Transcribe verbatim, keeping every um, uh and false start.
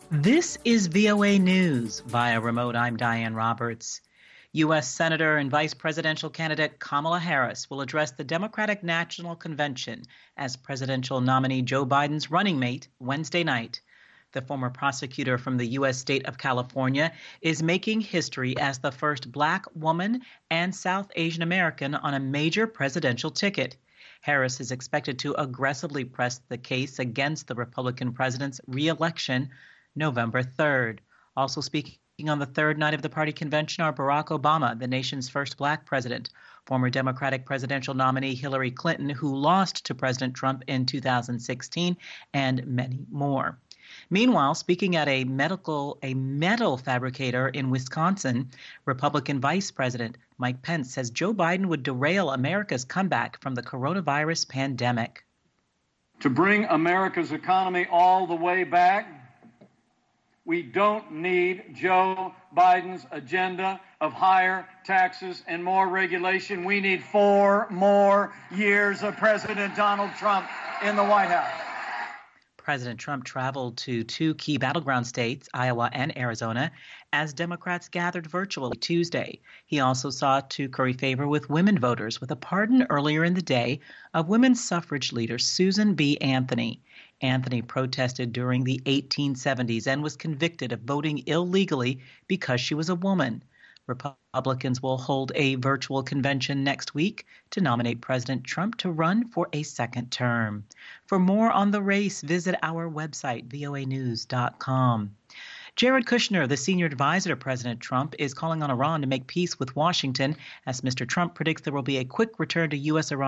This is V O A News. Via remote, I'm Diane Roberts. U S. Senator and Vice Presidential candidate Kamala Harris will address the Democratic National Convention as presidential nominee Joe Biden's running mate Wednesday night. The former prosecutor from the U S state of California is making history as the first Black woman and South Asian American on a major presidential ticket. Harris is expected to aggressively press the case against the Republican president's re-election November third. Also speaking on the third night of the party convention are Barack Obama, the nation's first Black president, former Democratic presidential nominee Hillary Clinton, who lost to President Trump in two thousand sixteen, and many more. Meanwhile, speaking at a medical a metal fabricator in Wisconsin, Republican Vice President Mike Pence says Joe Biden would derail America's comeback from the coronavirus pandemic. To bring America's economy all the way back, we don't need Joe Biden's agenda of higher taxes and more regulation. We need four more years of President Donald Trump in the White House. President Trump traveled to two key battleground states, Iowa and Arizona, as Democrats gathered virtually Tuesday. He also sought to curry favor with women voters with a pardon earlier in the day of women's suffrage leader Susan B. Anthony. Anthony protested during the eighteen seventies and was convicted of voting illegally because she was a woman. Republicans will hold a virtual convention next week to nominate President Trump to run for a second term. For more on the race, visit our website, V O A news dot com. Jared Kushner, the senior advisor to President Trump, is calling on Iran to make peace with Washington as Mister Trump predicts there will be a quick return to U S Iran